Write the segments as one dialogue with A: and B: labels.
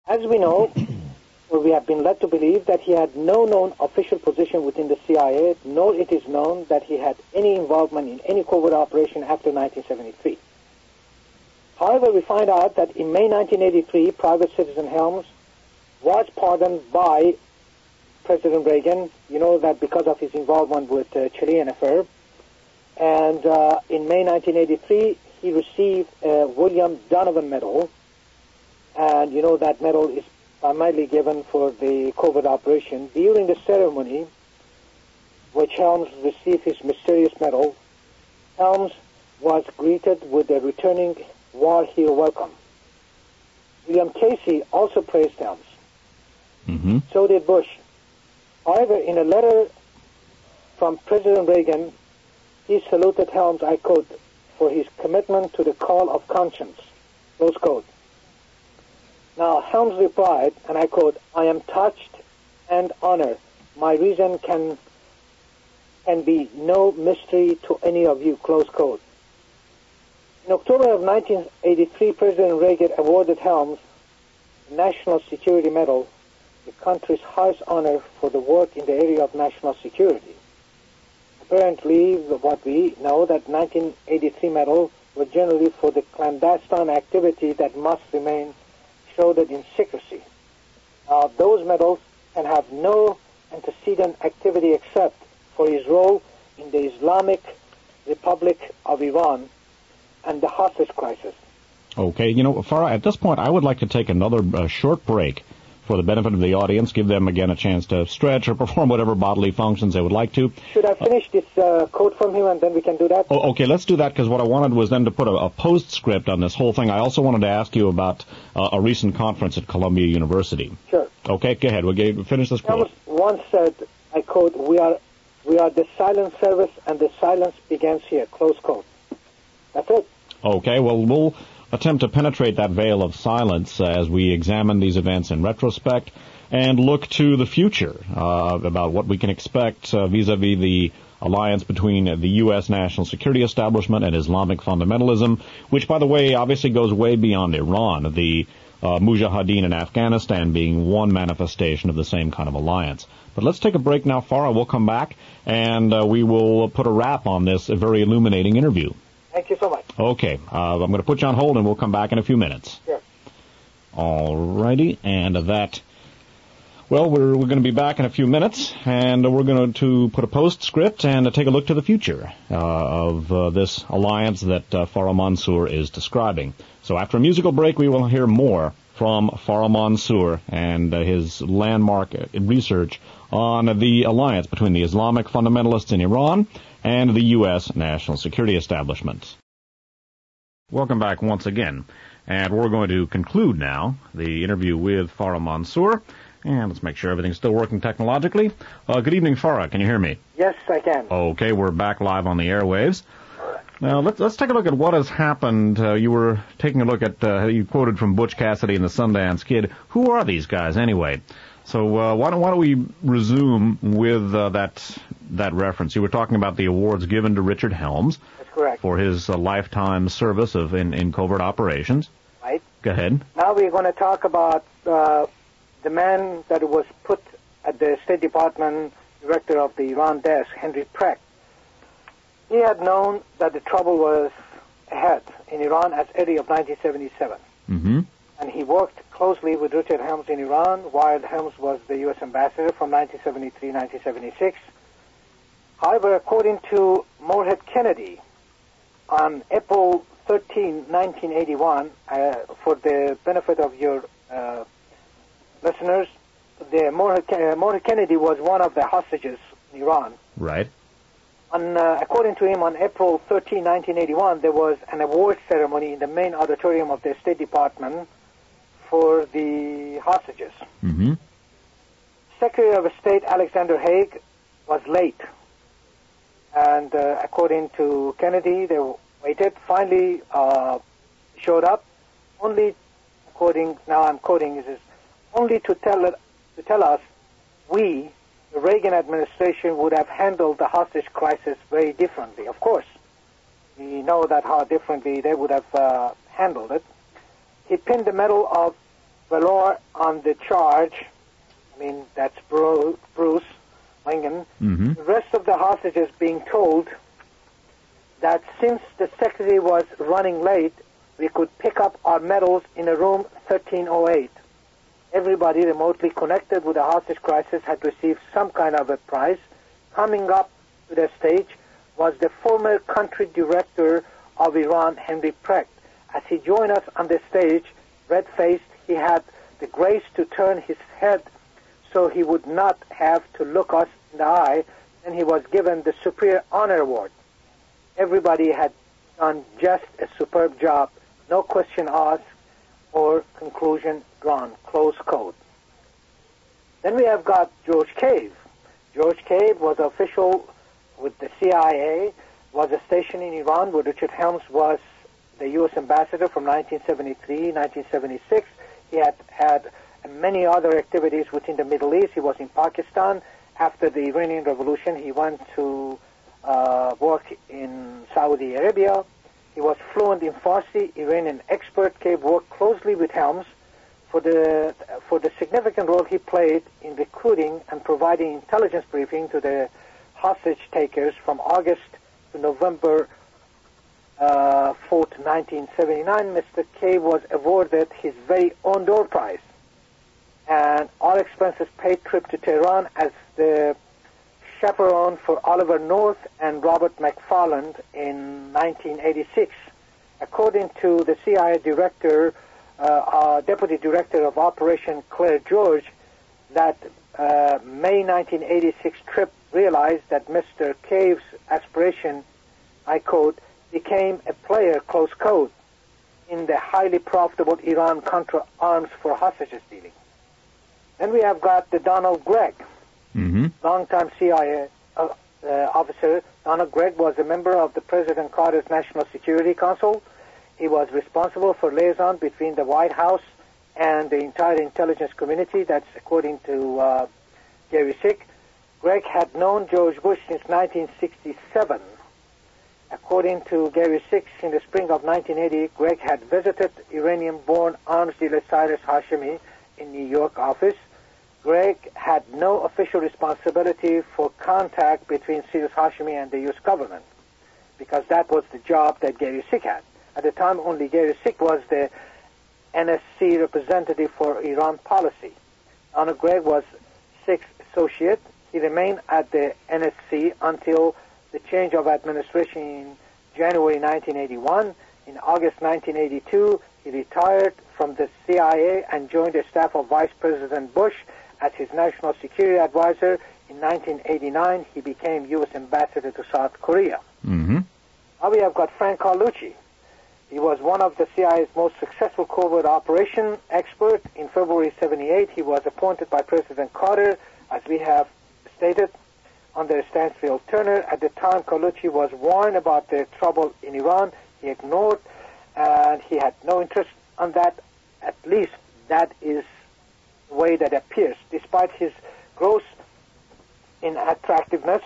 A: As we know, we have been led to believe that he had no known official position within the CIA, nor it is known that he had any involvement in any covert operation after 1973. However, we find out that in May 1983, Private Citizen Helms was pardoned by President Reagan. You know that because of his involvement with Chilean affair. And in May 1983, he received a William Donovan Medal. And you know that medal is primarily given for the covert operation. During the ceremony, which Helms received his mysterious medal, Helms was greeted with a returning war hero welcome. William Casey also praised Helms.
B: Mm-hmm.
A: So did Bush. However, in a letter from President Reagan, he saluted Helms, I quote, for his commitment to the call of conscience, close quote. Now, Helms replied, and I quote, I am touched and honored. My reason can be no mystery to any of you, close quote. In October of 1983, President Reagan awarded Helms the National Security Medal, the country's highest honor for the work in the area of national security. Apparently, what we know, that 1983 medals were generally for the clandestine activity that must remain shrouded in secrecy. Those medals can have no antecedent activity except for his role in the Islamic Republic of Iran and the hostage crisis.
B: Okay, Farah, at this point, I would like to take another short break for the benefit of the audience, give them again a chance to stretch or perform whatever bodily functions they would like to.
A: Should I finish this quote from him and then we can do that?
B: Oh, okay, let's do that, because what I wanted was then to put a postscript on this whole thing. I also wanted to ask you about a recent conference at Columbia University.
A: Sure.
B: Okay, go ahead. We'll finish this quote.
A: Helms once said, I quote, we are the silent service and the silence begins here, close quote. That's it.
B: Okay, well, we'll attempt to penetrate that veil of silence as we examine these events in retrospect and look to the future about what we can expect vis-a-vis the alliance between the U.S. national security establishment and Islamic fundamentalism, which, by the way, obviously goes way beyond Iran, the Mujahideen in Afghanistan being one manifestation of the same kind of alliance. But let's take a break now, Farah. We'll come back, and we will put a wrap on this very illuminating interview.
A: Thank you so much.
B: Okay. I'm going to put you on hold, and we'll come back in a few minutes.
A: Sure.
B: All righty. And well, we're going to be back in a few minutes, and we're going to put a postscript and take a look to the future of this alliance that Farah Mansour is describing. So after a musical break, we will hear more from Farah Mansour and his landmark research on the alliance between the Islamic fundamentalists in Iran and the U.S. national security establishment. Welcome back once again. And we're going to conclude now the interview with Farah Mansour. And let's make sure everything's still working technologically. Good evening, Farah. Can you hear me?
A: Yes, I can.
B: Okay, we're back live on the airwaves. Now, let's take a look at what has happened. You were taking a look at, you quoted from Butch Cassidy and the Sundance Kid. Who are these guys, anyway? So why don't we resume with that reference? You were talking about the awards given to Richard Helms.
A: That's correct.
B: For his lifetime service in covert operations.
A: Right.
B: Go ahead.
A: Now we're going to talk about the man that was put at the State Department director of the Iran desk, Henry Precht. He had known that the trouble was ahead in Iran as early of 1977.
B: Mm-hmm.
A: And he worked closely with Richard Helms in Iran while Helms was the U.S. ambassador from 1973-1976. However, according to Moorhead Kennedy, on April 13, 1981, for the benefit of your listeners, Moorhead Kennedy was one of the hostages in Iran.
B: Right.
A: According to him, on April 13, 1981, there was an award ceremony in the main auditorium of the State Department for the hostages.
B: Mm-hmm.
A: Secretary of State Alexander Haig was late. And according to Kennedy, they waited, finally showed up, only, now I'm quoting, it is only to tell us we, the Reagan administration, would have handled the hostage crisis very differently. Of course, we know that how differently they would have handled it. He pinned the medal of Valor on the charge. I mean, that's Bruce Lincoln.
B: Mm-hmm.
A: The rest of the hostages being told that since the secretary was running late, we could pick up our medals in a room 1308. Everybody remotely connected with the hostage crisis had received some kind of a prize. Coming up to the stage was the former country director of Iran, Henry Precht. As he joined us on the stage, red-faced, he had the grace to turn his head so he would not have to look us in the eye, and he was given the Superior Honor Award. Everybody had done just a superb job. No question asked or conclusion drawn. Close quote. Then we have got George Cave. George Cave was official with the CIA, was stationed in Iran where Richard Helms was the U.S. ambassador from 1973, 1976. He had many other activities within the Middle East. He was in Pakistan. After the Iranian Revolution, he went to work in Saudi Arabia. He was fluent in Farsi, Iranian expert. Cave worked closely with Helms for the significant role he played in recruiting and providing intelligence briefing to the hostage takers from August to November 4th, 1979. Mr. Cave was awarded his very own door prize and all expenses paid trip to Tehran as the chaperone for Oliver North and Robert McFarland in 1986. According to the CIA director, Deputy Director of Operation Claire George, that May 1986 trip realized that Mr. Cave's aspiration, I quote, became a player, close quote, in the highly profitable Iran-Contra arms for hostages dealing. Then we have got the Donald Gregg, longtime CIA officer. Donald Gregg was a member of the President Carter's National Security Council. He was responsible for liaison between the White House and the entire intelligence community. That's according to Gary Sick. Gregg had known George Bush since 1967. According to Gary Sick, in the spring of 1980, Gregg had visited Iranian-born arms dealer Cyrus Hashemi in New York office. Gregg had no official responsibility for contact between Cyrus Hashemi and the U.S. government because that was the job that Gary Sick had. At the time, only Gary Sick was the NSC representative for Iran policy. Donald Gregg was Sick's associate. He remained at the NSC until the change of administration in January 1981. In August 1982, he retired from the CIA and joined the staff of Vice President Bush as his national security advisor. In 1989, he became U.S. ambassador to South Korea.
B: Mm-hmm.
A: Now we have got Frank Carlucci. He was one of the CIA's most successful covert operation expert. In February 78, he was appointed by President Carter, as we have stated, under Stansfield Turner. At the time, Carlucci was warned about the trouble in Iran. He ignored, and he had no interest on that. At least that is the way that appears. Despite his growth in attractiveness,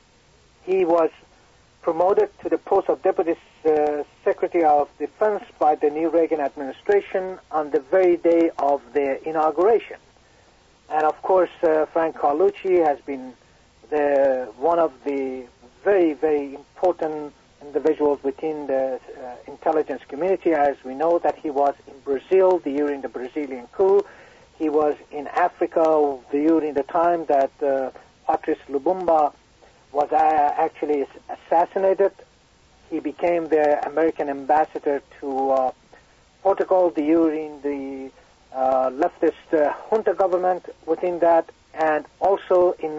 A: he was promoted to the post of Deputy Secretary of Defense by the new Reagan administration on the very day of their inauguration. And of course, Frank Carlucci has been one of the very, very important individuals within the intelligence community, as we know that he was in Brazil during the Brazilian coup. He was in Africa during the time that Patrice Lumumba was actually assassinated. He became the American ambassador to Portugal during the leftist junta government within that, and also in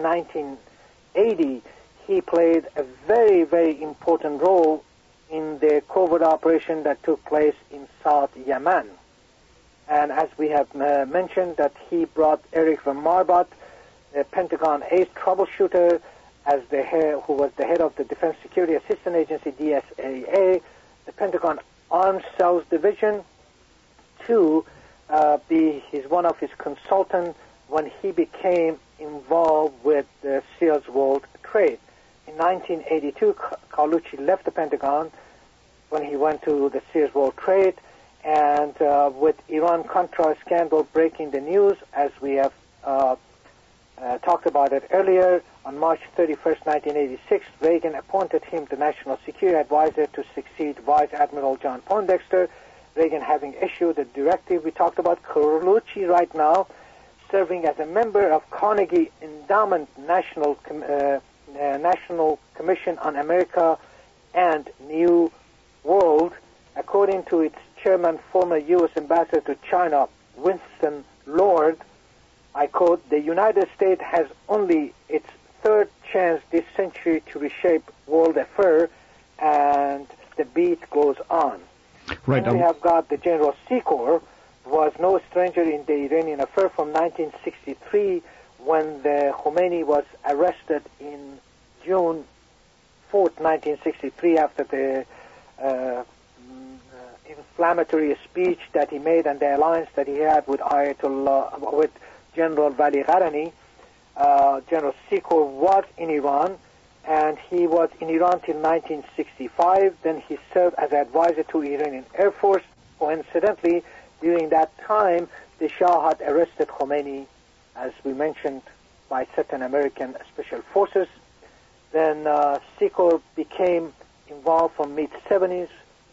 A: 1980 he played a very, very important role in the covert operation that took place in South Yemen. And as we have mentioned, that he brought Eric von Marbot, the Pentagon ace troubleshooter, as the head, who was the head of the Defense Security Assistance Agency, DSAA, the Pentagon Arms Cells Division, to be one of his consultants when he became involved with the Sears World Trade. In 1982, Carlucci left the Pentagon when he went to the Sears World Trade, And with Iran-Contra scandal breaking the news, as we have talked about it earlier, on March 31st, 1986, Reagan appointed him the National Security Advisor to succeed Vice Admiral John Poindexter. Reagan having issued a directive we talked about, Carlucci right now, serving as a member of Carnegie Endowment National Commission on America and New World. According to its chairman, former U.S. Ambassador to China, Winston Lord, I quote, "The United States has only its third chance this century to reshape world affairs," and the beat goes on.
B: Right.
A: And we have got the General Secor, was no stranger in the Iranian affair from 1963 when the Khomeini was arrested in June 4th, 1963 after the inflammatory speech that he made and the alliance that he had with Ayatollah, with General Vali Gharani. General Secor was in Iran, and he was in Iran till 1965. Then he served as advisor to Iranian Air Force. Coincidentally, during that time, the Shah had arrested Khomeini, as we mentioned, by certain American special forces. Then Secor became involved from mid-70s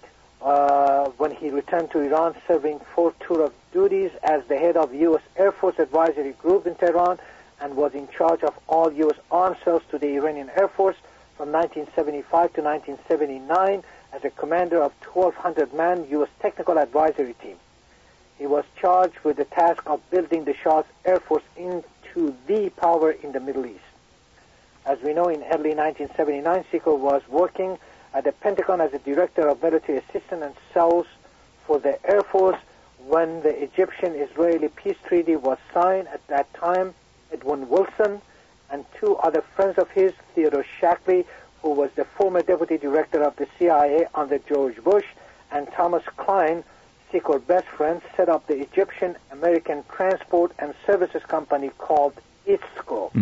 A: when he returned to Iran, serving 4 tour of duties as the head of U.S. Air Force Advisory Group in Tehran, and was in charge of all U.S. armed cells to the Iranian Air Force from 1975 to 1979 as a commander of 1,200-man U.S. Technical Advisory Team. He was charged with the task of building the Shah's Air Force into the power in the Middle East. As we know, in early 1979, Secor was working at the Pentagon as a director of military assistance and cells for the Air Force when the Egyptian-Israeli peace treaty was signed. At that time, Edwin Wilson and 2 other friends of his, Theodore Shackley, who was the former deputy director of the CIA under George Bush, and Thomas Klein, Secor's best friend, set up the Egyptian-American Transport and Services Company called ITSCO,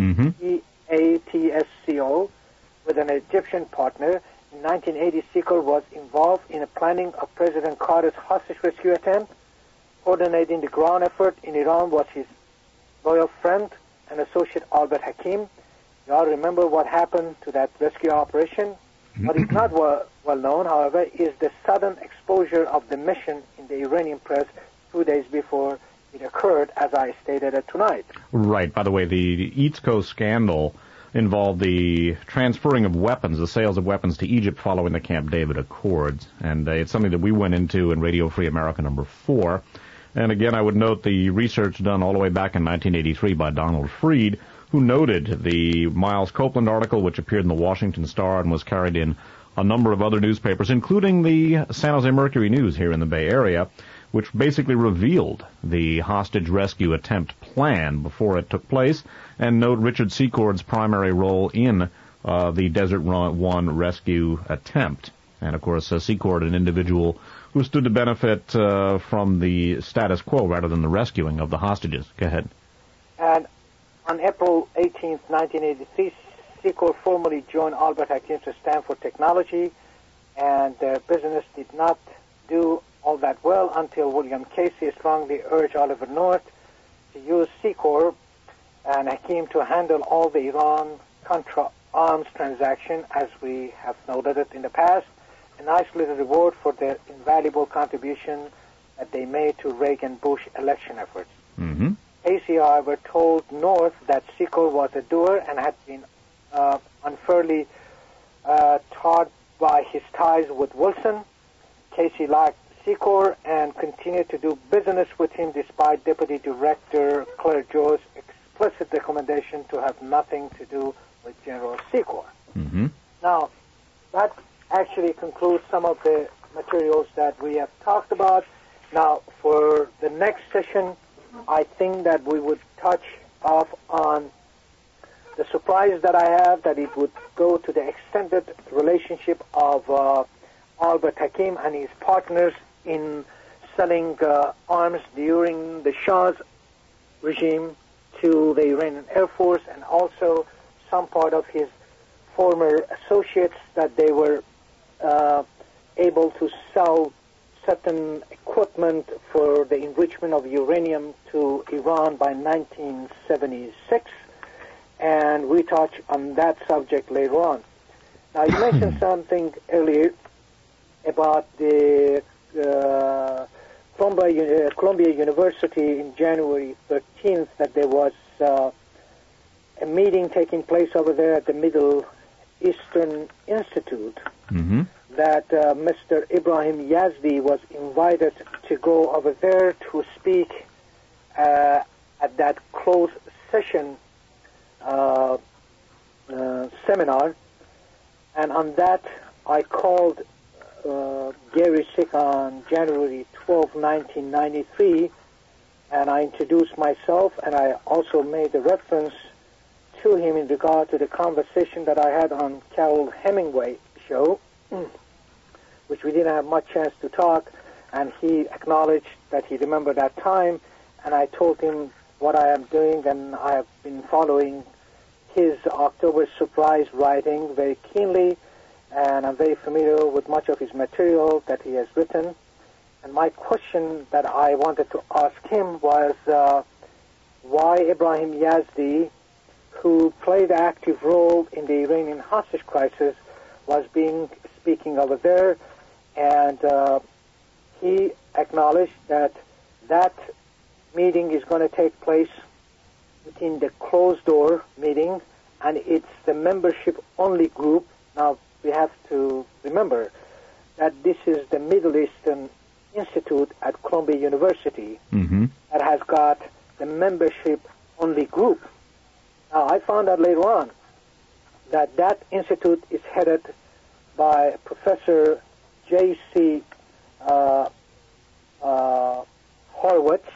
A: E-A-T-S-C-O, with an Egyptian partner. In 1980, Secor was involved in the planning of President Carter's hostage rescue attempt. Coordinating the ground effort in Iran was his loyal friend and associate Albert Hakim. You all remember what happened to that rescue operation. What is not well known, however, is the sudden exposure of the mission in the Iranian press 2 days before it occurred, as I stated it tonight.
B: Right. By the way, the EATSCO scandal involved the transferring of weapons, the sales of weapons to Egypt following the Camp David Accords. And it's something that we went into in Radio Free America number 4. And again, I would note the research done all the way back in 1983 by Donald Freed, who noted the Miles Copeland article, which appeared in the Washington Star and was carried in a number of other newspapers, including the San Jose Mercury News here in the Bay Area, which basically revealed the hostage rescue attempt plan before it took place, and note Richard Secord's primary role in the Desert One rescue attempt. And, of course, Secord, an individual who stood to benefit from the status quo rather than the rescuing of the hostages. Go ahead.
A: And on April 18th, 1983, Secor formally joined Albert Hakim to Stanford Technology, and their business did not do all that well until William Casey strongly urged Oliver North to use Secor and Hakim to handle all the Iran-Contra arms transaction, as we have noted it in the past, a nice little reward for their invaluable contribution that they made to Reagan-Bush election efforts. Casey, however, told North that Secor was a doer and had been unfairly tarred by his ties with Wilson. Casey liked Secor and continued to do business with him despite Deputy Director Claire Joe's explicit recommendation to have nothing to do with General Secor. Now, that actually concludes some of the materials that we have talked about. Now, for the next session, I think that we would touch off on the surprise that I have that it would go to the extended relationship of Albert Hakim and his partners in selling arms during the Shah's regime to the Iranian Air Force, and also some part of his former associates that they were able to sell certain equipment for the enrichment of uranium to Iran by 1976, and we touch on that subject later on. Now, you mentioned something earlier about the Columbia University in January 13th, that there was a meeting taking place over there at the Middle Eastern Institute, that Mr. Ibrahim Yazdi was invited to go over there to speak at that closed session seminar. And on that, I called Gary Sick on January 12, 1993, and I introduced myself, and I also made a reference to him in regard to the conversation that I had on Carol Hemingway show, which we didn't have much chance to talk, and he acknowledged that he remembered that time, and I told him what I am doing, and I have been following his October Surprise writing very keenly, and I'm very familiar with much of his material that he has written. And my question that I wanted to ask him was why Ibrahim Yazdi, who played an active role in the Iranian hostage crisis, was speaking over there, and he acknowledged that that meeting is going to take place within the closed-door meeting, and it's the membership-only group. Now, we have to remember that this is the Middle Eastern Institute at Columbia University that has got the membership-only group. Now, I found out later on that that institute is headed by Professor J.C. Horowitz,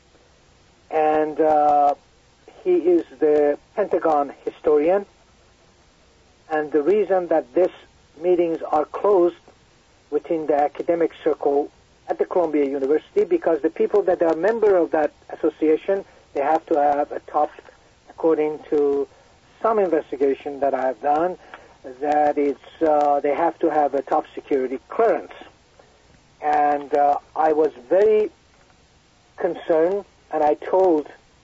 A: and he is the Pentagon historian. And the reason that these meetings are closed within the academic circle at the Columbia University, because the people that are member of that association, they have to have a top, according to some investigation that I have done, that it's they have to have a top security clearance. And I was very concerned, and I told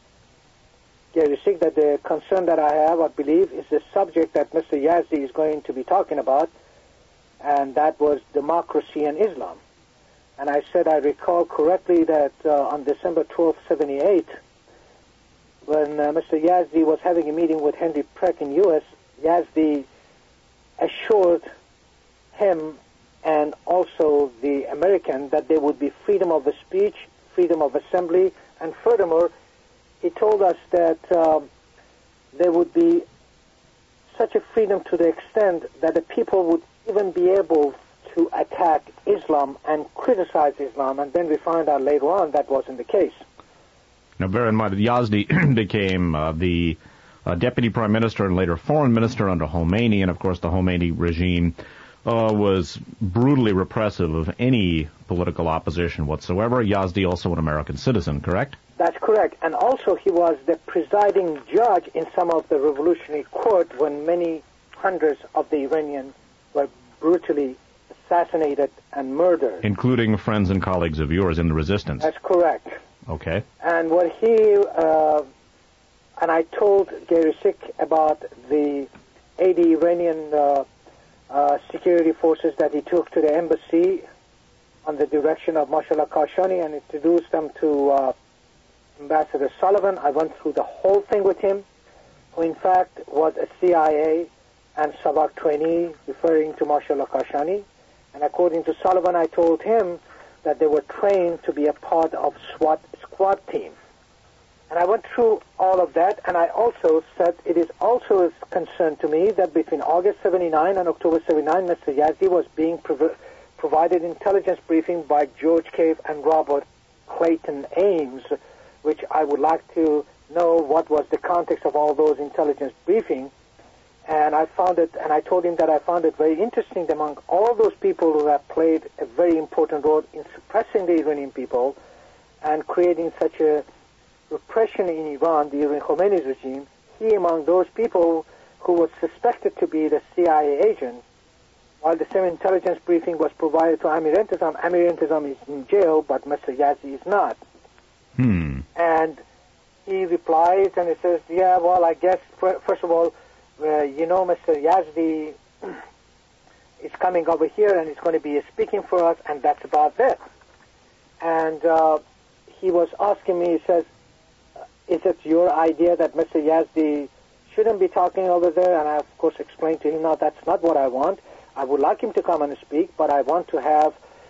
A: Gary Sick that the concern that I have, I believe, is the subject that Mr. Yazdi is going to be talking about, and that was democracy and Islam. And I said I recall correctly that on December 12, 1978, when Mr. Yazdi was having a meeting with Henry Preck in U.S., Yazdi assured him and also the American that there would be freedom of speech, freedom of assembly, and furthermore, he told us that there would be such a freedom to the extent that the people would even be able to attack Islam and criticize Islam, and then we find out later on that wasn't the case.
B: Now, bear in mind that Yazdi became the deputy prime minister and later foreign minister under Khomeini, and of course the Khomeini regime was brutally repressive of any political opposition whatsoever. Yazdi also an American citizen, correct?
A: That's correct. And also he was the presiding judge in some of the revolutionary court when many hundreds of the Iranians were brutally assassinated and murdered. Including
B: friends and colleagues of yours in the resistance.
A: That's correct.
B: Okay.
A: And what he, and I told Gary Sick about the 80 Iranian security forces that he took to the embassy on the direction of Mashallah Kashani and introduced them to Ambassador Sullivan. I went through the whole thing with him, who in fact was a CIA and SAVAK trainee, referring to Mashallah Kashani. And according to Sullivan, I told him that they were trained to be a part of SWAT squad team. And I went through all of that, and I also said it is also a concern to me that between August 79 and October 79, Mr. Yazdi was being provided intelligence briefing by George Cave and Robert Clayton Ames, which I would like to know what was the context of all those intelligence briefings. And I found it, and I told him that I found it very interesting among all those people who have played a very important role in suppressing the Iranian people and creating such a repression in Iran, the Iran Khomeini's regime. He, among those people who was suspected to be the CIA agent, while the same intelligence briefing was provided to Amir Intizam is in jail, but Mr. Yazdi is not. And he replies and he says, yeah, well, I guess, first of all, Mr. Yazdi is coming over here and he's going to be speaking for us, and that's about it. And he was asking me, he says, is it your idea that Mr. Yazdi shouldn't be talking over there? And I, of course, explained to him, no, that's not what I want. I would like him to come and speak, but I want to have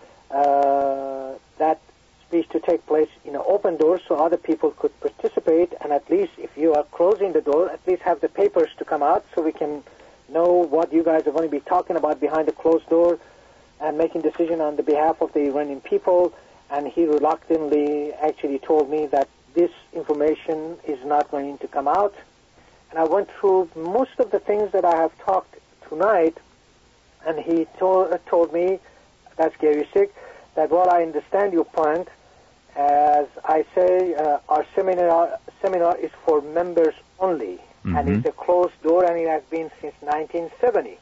A: that speech to take place in an open door so other people could participate, and at least if you are closing the door, at least have the papers to come out so we can know what you guys are going to be talking about behind the closed door and making decision on the behalf of the Iranian people. And he reluctantly actually told me that this information is not going to come out. And I went through most of the things that I have talked tonight, and he told me, that's Gary Sick, that while I understand your point, as I say, our seminar is for members only, and it's a closed door, and it has been since 1970.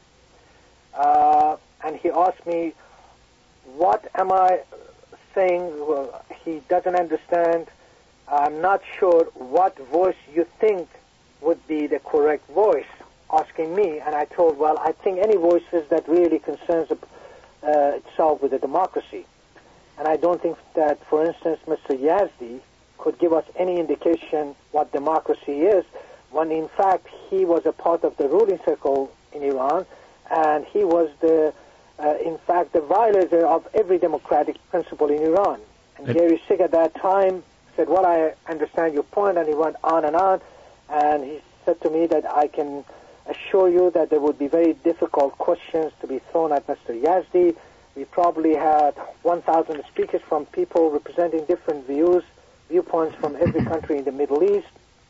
A: And he asked me, what am I saying? Well, he doesn't understand. I'm not sure what voice you think would be the correct voice, asking me. And I told, well, I think any voices that really concerns itself with the democracy. And I don't think that, for instance, Mr. Yazdi could give us any indication what democracy is, when in fact he was a part of the ruling circle in Iran, and he was in fact the violator of every democratic principle in Iran. And Gary Sick at that time said, well, I understand your point, and he went on, and he said to me that I can assure you that there would be very difficult questions to be thrown at Mr. Yazdi. We probably had 1,000 speakers from people representing different viewpoints from every country in the Middle East.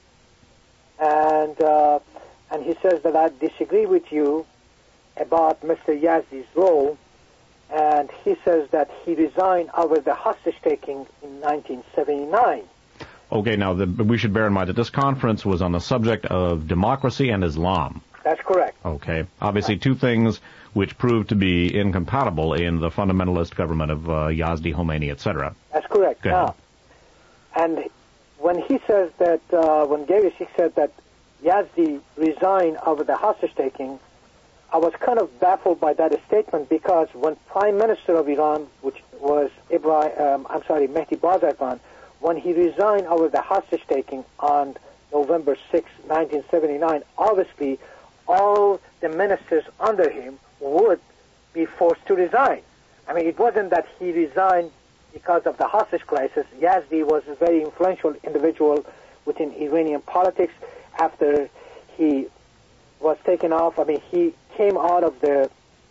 A: And he says that I disagree with you about Mr. Yazdi's role, and he says that he resigned over the hostage-taking in 1979.
B: Okay, now we should bear in mind that this conference was on the subject of democracy and Islam.
A: That's correct.
B: Okay. Obviously, two things which proved to be incompatible in the fundamentalist government of Yazdi, Khomeini, etc.
A: That's correct. Now, and when he says that, when Gary Sick said that Yazdi resigned over the hostage-taking, I was kind of baffled by that statement, because when Prime Minister of Iran, which was Mehdi Bazargan, when he resigned over the hostage-taking on November 6, 1979, obviously all the ministers under him would be forced to resign. I mean, it wasn't that he resigned because of the hostage crisis. Yazdi was a very influential individual within Iranian politics. After he was taken off, I mean, he came out of the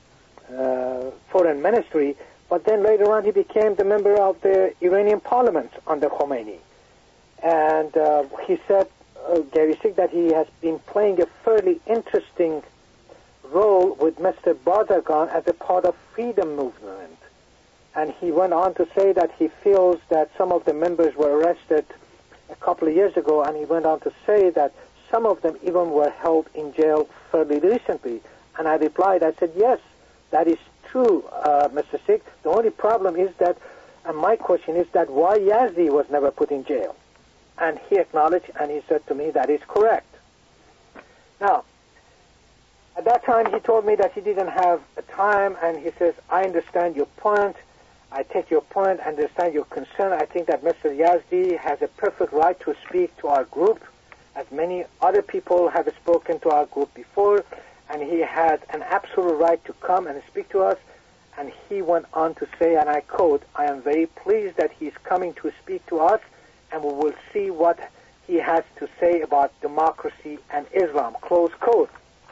A: foreign ministry, but then later on he became the member of the Iranian parliament under Khomeini. And he said, Gary Sick, that he has been playing a fairly interesting role with Mr. Bazargan as a part of freedom movement. And he went on to say that he feels that some of the members were arrested a couple of years ago, and he went on to say that some of them even were held in jail fairly recently. And I replied, I said, yes, that is true, Mr. Sick. The only problem is that, and my question is that, why Yazdi was never put in jail? And he acknowledged, and he said to me, that is correct. Now, at that time, he told me that he didn't have time, and he says, I understand your point. I take your point, understand your concern. I think that Mr. Yazdi has a perfect right to speak to our group, as many other people have spoken to our group before, and he has an absolute right to come and speak to us. And he went on to say, and I quote, I am very pleased that he's coming to speak to us, and we will see what he has to say about democracy and Islam, close quote.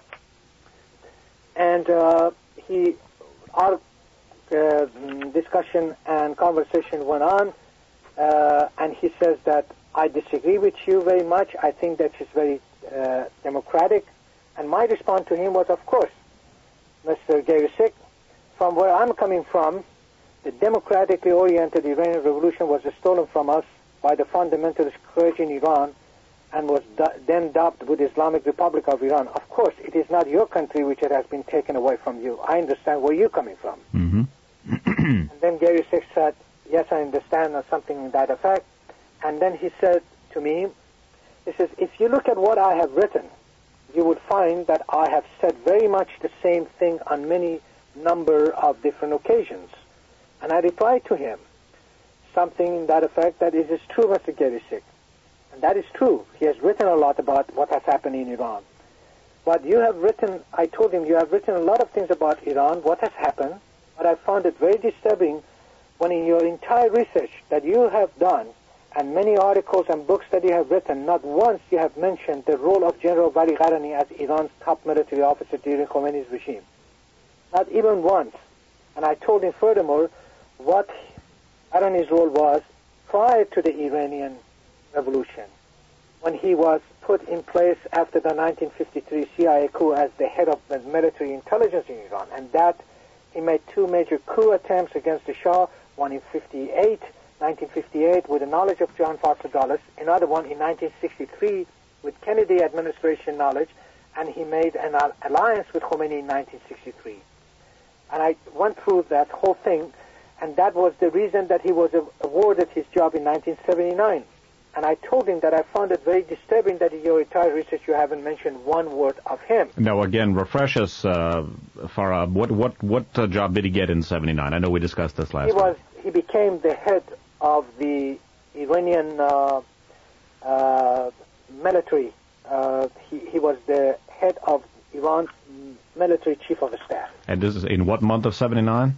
A: And our discussion and conversation went on, and he says that I disagree with you very much. I think that she's very democratic. And my response to him was, of course, Mr. Gary Sick, from where I'm coming from, the democratically oriented Iranian revolution was stolen from us by the fundamentalist clergy in Iran and was then dubbed with Islamic Republic of Iran. Of course, it is not your country which it has been taken away from you. I understand where you're coming from.
B: Mm-hmm.
A: And then Gary Sick said, yes, I understand, or something to that effect. And then he said to me, he says, if you look at what I have written, you would find that I have said very much the same thing on many number of different occasions. And I replied to him, something in that effect, that it is true, Mr. Gary Sick. And that is true. He has written a lot about what has happened in Iran. But you have written, I told him, you have written a lot of things about Iran, what has happened, but I found it very disturbing when in your entire research that you have done, and many articles and books that you have written, not once you have mentioned the role of General Vali Gharani as Iran's top military officer during Khomeini's regime. Not even once. And I told him furthermore what Gharani's role was prior to the Iranian Revolution, when he was put in place after the 1953 CIA coup as the head of the military intelligence in Iran, and that he made two major coup attempts against the Shah, one in 1958 with the knowledge of John Foster Dulles, another one in 1963 with Kennedy administration knowledge, and he made an alliance with Khomeini in 1963. And I went through that whole thing, and that was the reason that he was awarded his job in 1979. And I told him that I found it very disturbing that in your entire research you haven't mentioned one word of him.
B: Now, again, refresh us, Farah. What job did he get in '79? I know we discussed this last week.
A: He became the head of the Iranian military. He was the head of Iran's military chief of staff.
B: And this is in what month of '79?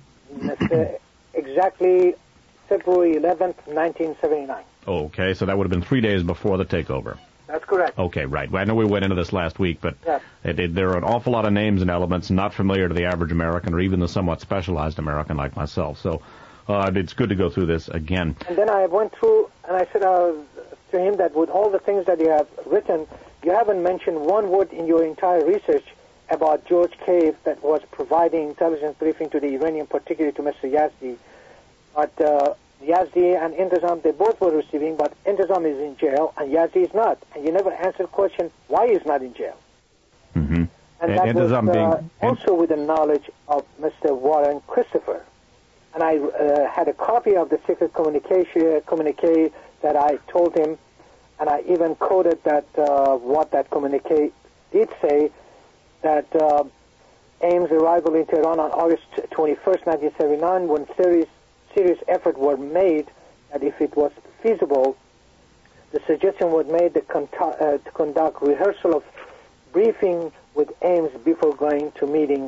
A: Exactly February 11th, 1979.
B: Okay, so that would have been 3 days before the takeover.
A: That's correct.
B: Okay, right. Well, I know we went into this last week, but
A: yes.
B: There are an awful lot of names and elements not familiar to the average American or even the somewhat specialized American like myself. So it's good to go through this again.
A: And then I went through and I said to him that with all the things that you have written, you haven't mentioned one word in your entire research about George Cave that was providing intelligence briefing to the Iranian, particularly to Mr. Yazdi. But Yazdi and Intizam, they both were receiving, but Intizam is in jail and Yazdi is not. And you never answered the question why he's not in jail.
B: Mm-hmm.
A: And that
B: Intizam
A: was also with the knowledge of Mr. Warren Christopher. And I had a copy of the secret communique that I told him, and I even quoted that what that communique did say, that Ames' arrival in Tehran on August 21st, 1979, when serious effort were made that if it was feasible, the suggestion was made to conduct rehearsal of briefing with Ames before going to meeting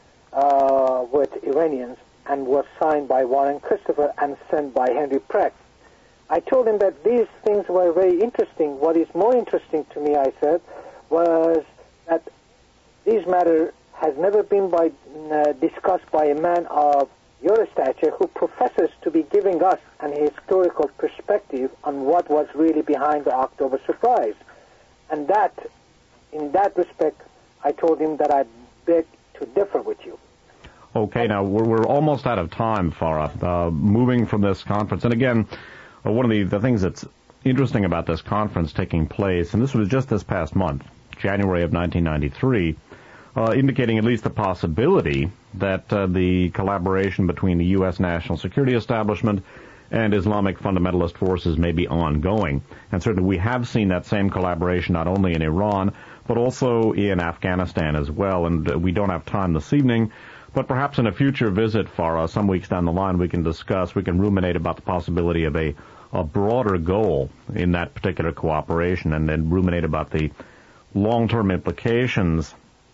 A: with Iranians, and was signed by Warren Christopher and sent by Henry Precht. I told him that these things were very interesting. What is more interesting to me, I said, was that this matter has never been discussed by a man of your stature who professes to be giving us an historical perspective on what was really behind the October surprise. And that, in that respect, I told him that I beg to differ with you.
B: Okay, now we're almost out of time, Farah. Moving from this conference, and again, one of the things that's interesting about this conference taking place, and this was just this past month, January of 1993, indicating at least the possibility that the collaboration between the U.S. national security establishment and Islamic fundamentalist forces may be ongoing. And certainly we have seen that same collaboration not only in Iran, but also in Afghanistan as well. And we don't have time this evening, but perhaps in a future visit, Farah, some weeks down the line, we can ruminate about the possibility of a broader goal in that particular cooperation, and then ruminate about the long-term implications.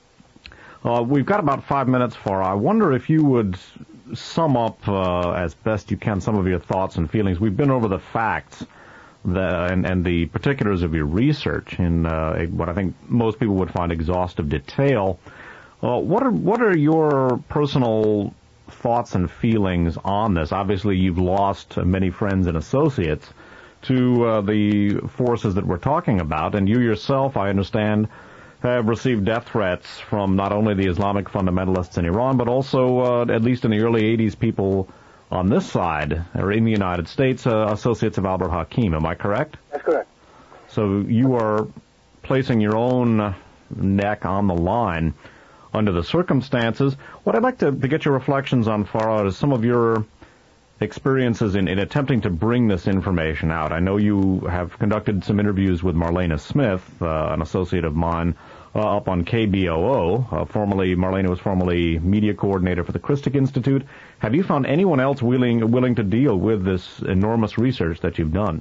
B: We've got about 5 minutes, Farah. I wonder if you would sum up as best you can some of your thoughts and feelings. We've been over the facts and the particulars of your research in what I think most people would find exhaustive detail. What are your personal thoughts and feelings on this? Obviously, you've lost many friends and associates to the forces that we're talking about, and you yourself, I understand, have received death threats from not only the Islamic fundamentalists in Iran, but also, at least in the early 80s, people on this side, or in the United States, associates of Albert Hakim. Am I correct?
A: That's correct.
B: So you are placing your own neck on the line under the circumstances. What I'd like to get your reflections on, Farhad, is some of your experiences in attempting to bring this information out. I know you have conducted some interviews with Marlena Smith, an associate of mine, up on KBOO. Marlena was formerly media coordinator for the Christic Institute. Have you found anyone else willing to deal with this enormous research that you've done?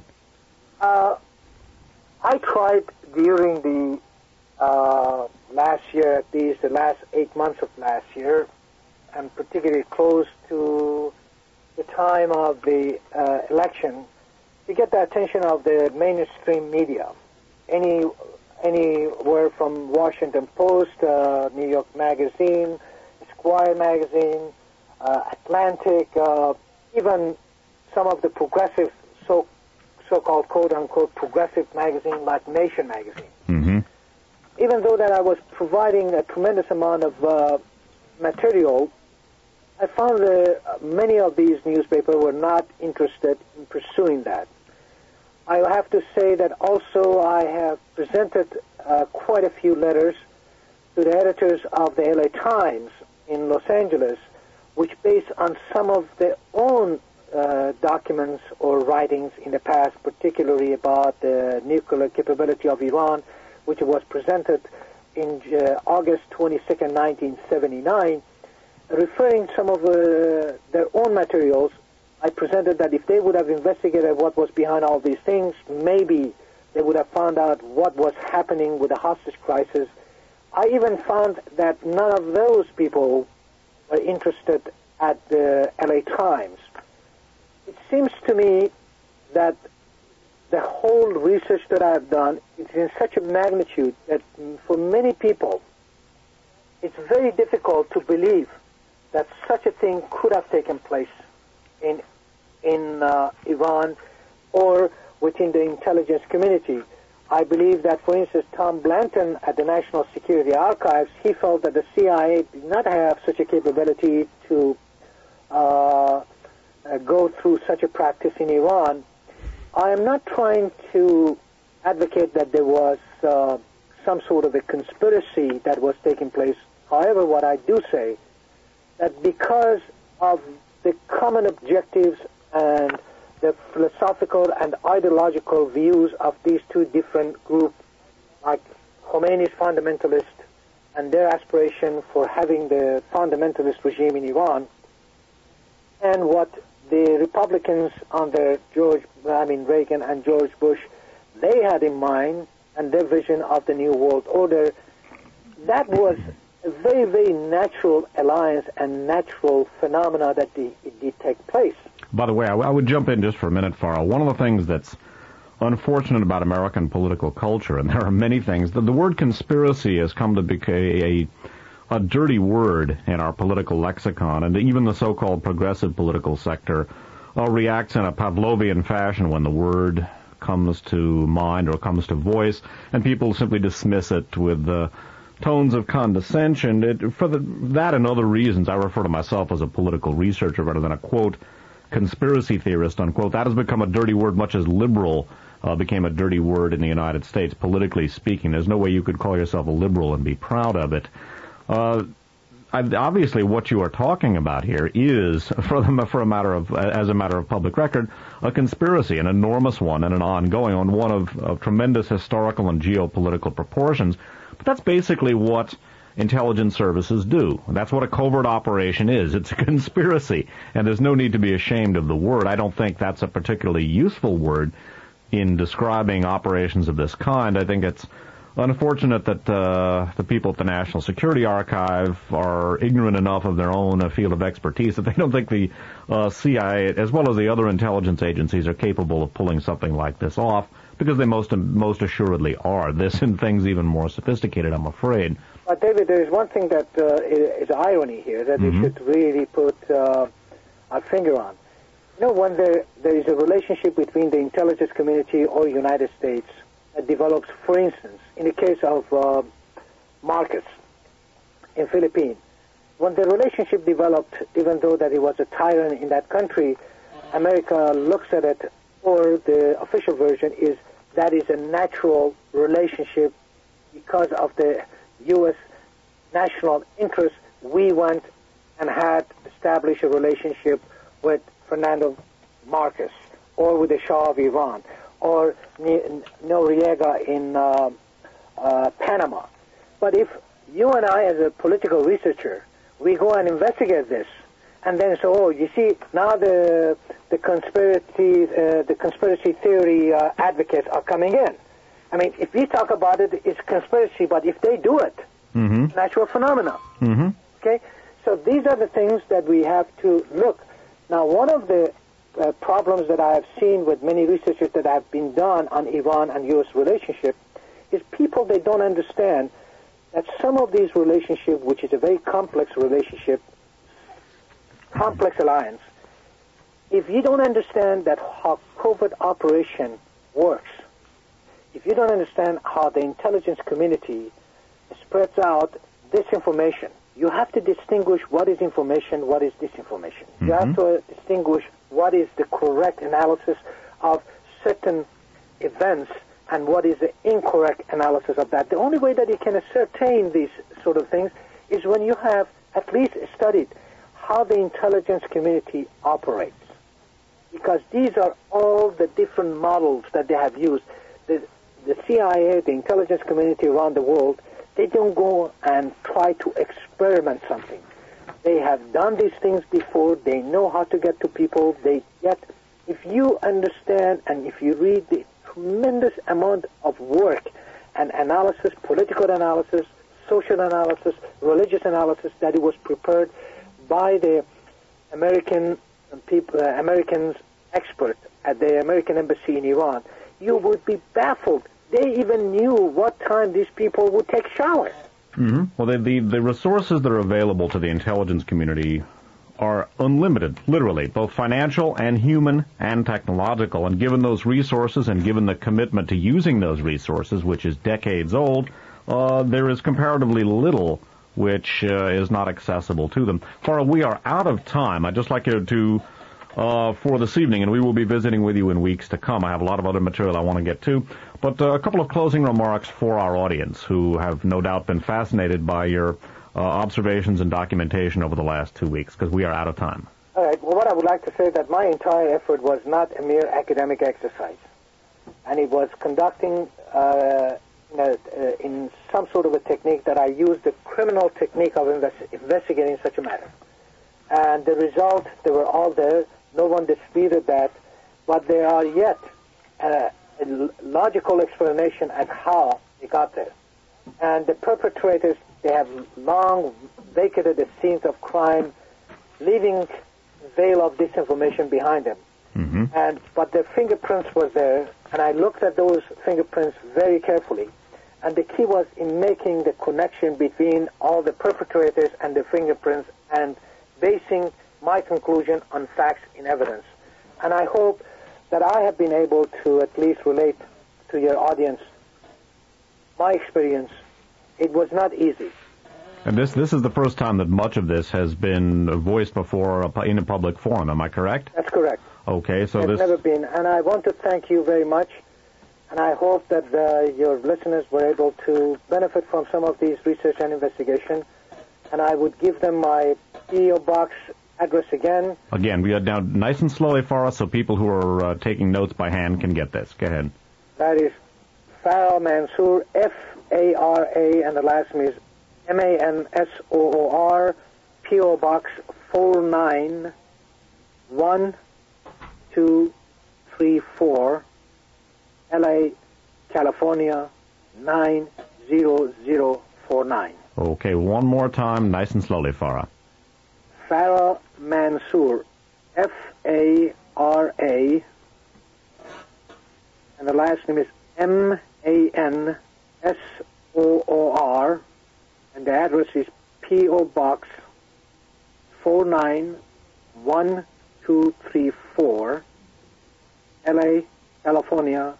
A: I tried during the last year, at least the last 8 months of last year, and particularly close to the time of the election, to get the attention of the mainstream media. Anywhere from Washington Post, New York Magazine, Esquire Magazine, Atlantic, even some of the progressive, so-called quote-unquote progressive magazine like Nation Magazine.
B: Mm-hmm.
A: Even though that I was providing a tremendous amount of material, I found that many of these newspapers were not interested in pursuing that. I have to say that also I have presented quite a few letters to the editors of the LA Times in Los Angeles, which based on some of their own documents or writings in the past, particularly about the nuclear capability of Iran, which was presented in August 22nd, 1979, referring some of their own materials. I presented that if they would have investigated what was behind all these things, maybe they would have found out what was happening with the hostage crisis. I even found that none of those people were interested at the LA Times. It seems to me that the whole research that I have done is in such a magnitude that for many people it's very difficult to believe that such a thing could have taken place in Iran or within the intelligence community. I believe that, for instance, Tom Blanton at the National Security Archives, he felt that the CIA did not have such a capability to go through such a practice in Iran. I am not trying to advocate that there was some sort of a conspiracy that was taking place. However, what I do say, that because of the common objectives and the philosophical and ideological views of these two different groups, like Khomeini's fundamentalist and their aspiration for having the fundamentalist regime in Iran, and what the Republicans under Reagan and George Bush, they had in mind, and their vision of the New World Order, that was a very, very natural alliance and natural phenomena that it did take place.
B: By the way, I would jump in just for a minute, Farrell. One of the things that's unfortunate about American political culture, and there are many things, the word conspiracy has come to be a dirty word in our political lexicon, and even the so-called progressive political sector reacts in a Pavlovian fashion when the word comes to mind or comes to voice, and people simply dismiss it with tones of condescension. That and other reasons, I refer to myself as a political researcher rather than a, quote, conspiracy theorist, unquote. That has become a dirty word, much as liberal became a dirty word in the United States, politically speaking. There's no way you could call yourself a liberal and be proud of it. Obviously, what you are talking about here is, as a matter of public record, a conspiracy, an enormous one and an ongoing one of tremendous historical and geopolitical proportions. But that's basically what intelligence services do. That's what a covert operation is. It's a conspiracy, and there's no need to be ashamed of the word. I don't think that's a particularly useful word in describing operations of this kind. I think it's unfortunate that the people at the National Security Archive are ignorant enough of their own field of expertise that they don't think the CIA, as well as the other intelligence agencies, are capable of pulling something like this off, because they most assuredly are. This and things even more sophisticated, I'm afraid.
A: But David, there is one thing that is irony here that we should really put our finger on. You know, when there is a relationship between the intelligence community or United States that develops, for instance, in the case of Marcos in Philippines, when the relationship developed, even though that he was a tyrant in that country, America looks at it, or the official version is that is a natural relationship because of the U.S. national interest. We went and had established a relationship with Fernando Marcos, or with the Shah of Iran, or Noriega in Panama. But if you and I, as a political researcher, we go and investigate this, and then say, oh, you see, now the conspiracy theory advocates are coming in. I mean, if we talk about it, it's conspiracy, but if they do it, natural phenomena. Okay? So these are the things that we have to look. Now, one of the problems that I have seen with many researchers that have been done on Iran and U.S. relationship is people, they don't understand that some of these relationships, which is a very complex relationship, complex alliance, if you don't understand that how covert operation works, if you don't understand how the intelligence community spreads out disinformation, you have to distinguish what is information, what is disinformation. You have to distinguish what is the correct analysis of certain events and what is the incorrect analysis of that. The only way that you can ascertain these sort of things is when you have at least studied how the intelligence community operates. Because these are all the different models that they have used. The CIA, the intelligence community around the world, they don't go and try to experiment something. They have done these things before. They know how to get to people. If you understand and if you read the tremendous amount of work and analysis, political analysis, social analysis, religious analysis that it was prepared by the Americans expert at the American Embassy in Iran, you would be baffled. They even knew what time these people would take showers.
B: Well, the resources that are available to the intelligence community are unlimited, literally, both financial and human and technological. And given those resources and given the commitment to using those resources, which is decades old, there is comparatively little which is not accessible to them. Farah, we are out of time. I'd just like you to for this evening, and we will be visiting with you in weeks to come. I have a lot of other material I want to get to, but a couple of closing remarks for our audience who have no doubt been fascinated by your observations and documentation over the last 2 weeks, because we are out of time.
A: All right. Well, what I would like to say that my entire effort was not a mere academic exercise, and it was conducting in some sort of a technique that I used the criminal technique of investigating such a matter. And the results, they were all there. No one disputed that, but there are yet a logical explanation at how they got there. And the perpetrators, they have long vacated the scenes of crime, leaving veil of disinformation behind them. But their fingerprints were there, and I looked at those fingerprints very carefully. And the key was in making the connection between all the perpetrators and the fingerprints and basing my conclusion on facts in evidence. And I hope that I have been able to at least relate to your audience my experience. It was not easy.
B: And this is the first time that much of this has been voiced before in a public forum. Am I correct?
A: That's correct.
B: Okay, so
A: it's never been. And I want to thank you very much. And I hope that your listeners were able to benefit from some of these research and investigation. And I would give them my PO box address again.
B: Again, we are down nice and slowly for us so people who are taking notes by hand can get this. Go ahead.
A: That is Farah Mansour, F-A-R-A, and the last name is M-A-N-S-O-O-R, PO Box 491-234, L.A., California, 90049.
B: Okay, one more time, nice and slowly, Farah.
A: Farah Mansour, F-A-R-A, and the last name is M-A-N-S-O-O-R, and the address is P.O. Box 491-234, L.A., California,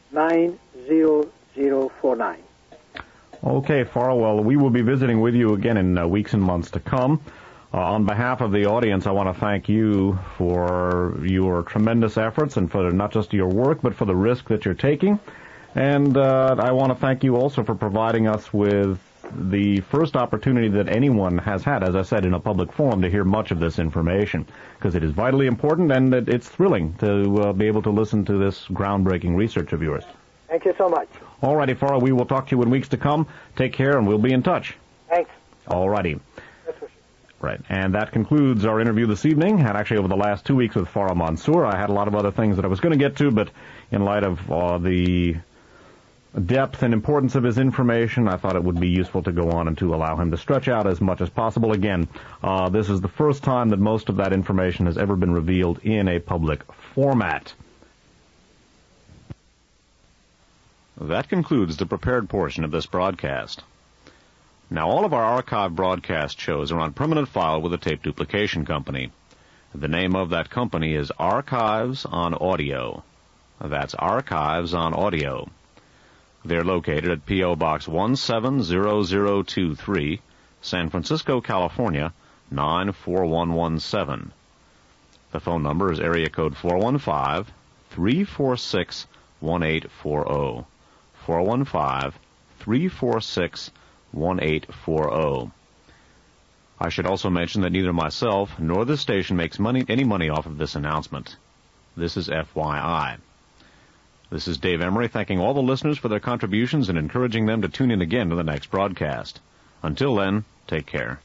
A: 90049.
B: Okay, Farah, well, we will be visiting with you again in weeks and months to come. On behalf of the audience, I want to thank you for your tremendous efforts and for not just your work, but for the risk that you're taking. And I want to thank you also for providing us with the first opportunity that anyone has had, as I said, in a public forum to hear much of this information, because it is vitally important and it's thrilling to be able to listen to this groundbreaking research of yours.
A: Thank you so much.
B: All righty, Farah, we will talk to you in weeks to come. Take care, and we'll be in touch.
A: Thanks.
B: All righty.
A: That's for sure.
B: Right, and that concludes our interview this evening, and actually over the last 2 weeks with Farah Mansour. I had a lot of other things that I was going to get to, but in light of the depth and importance of his information, I thought it would be useful to go on and to allow him to stretch out as much as possible. Again, this is the first time that most of that information has ever been revealed in a public format. That concludes the prepared portion of this broadcast. Now, all of our archive broadcast shows are on permanent file with the Tape Duplication Company. The name of that company is Archives on Audio. That's Archives on Audio. They're located at P.O. Box 170023, San Francisco, California, 94117. The phone number is area code 415-346-1840. 415-346-1840. I should also mention that neither myself nor this station makes any money off of this announcement. This is FYI. This is Dave Emery thanking all the listeners for their contributions and encouraging them to tune in again to the next broadcast. Until then, take care.